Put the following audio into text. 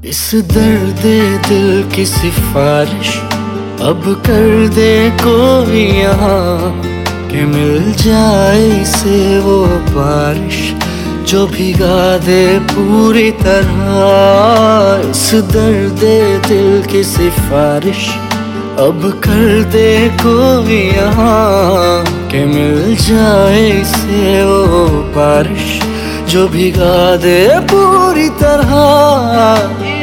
इस दर्द दिल की सिफारिश अब कर दे कोई यहाँ, कि मिल जाए इसे वो बारिश जो भिगा दे पूरी तरह। इस दर्द दिल की सिफारिश अब कर दे कोई यहाँ, कि मिल जाए इसे वो बारिश जो भिगा दे पूरी तरह।